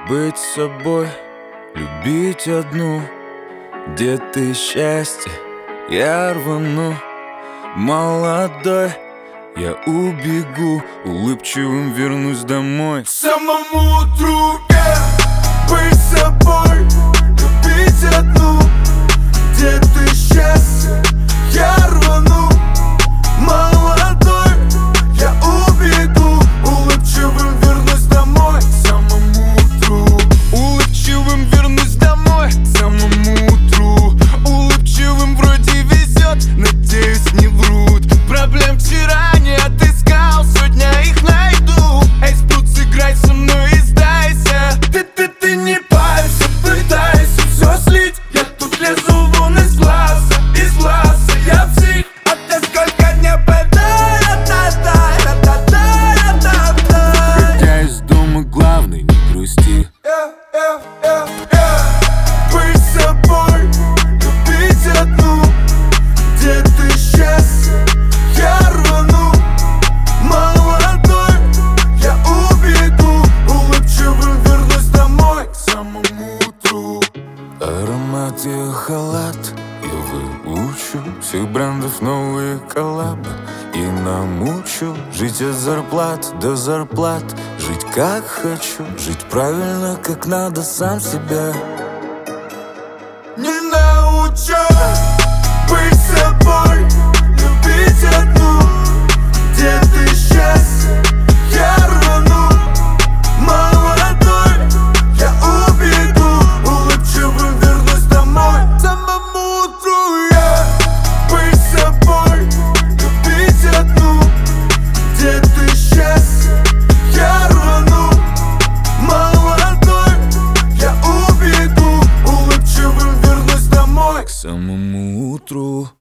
Быть собой, любить одну. Где ты счастье, я рвану. Молодой, я убегу, улыбчивым вернусь домой. К самому утру, быть собой, любить одну. Где ты счастье, я рвану. Молодой, я убегу, улыбчивым вернусь домой. К самому утру, улыбчивым вернусь домой. К самому утру, улыбчивым вроде везет, надеюсь, не врут. Проблем вчера не отыскал, сегодня их найду. Эй, спрут, сыграй со мной и сдайся. Ты не парься, пытайся все слить. Я тут лезу вон из глаза, я псих. А ты сколько не Выходя из дома, главный, не грусти. Быть собой, любить одну. Где ты счастье, я рвану. Молодой, я убегу, улыбчивым вернусь домой. К самому утру. Аромат ее халат, я выучу всех брендов новые коллабы. И намучу жить от зарплат до зарплат. Жить как хочу, жить правильно, как надо сам себя. Не научу быть собой, любить одну. Где ты счастье, я рвану. Молодой, я убегу, улыбчивым вернусь домой. К самому утру я быть собой, любить одну. Где ты счастье, я рвану. Молодой, я убегу, улыбчивым вернусь домой. К самому утру.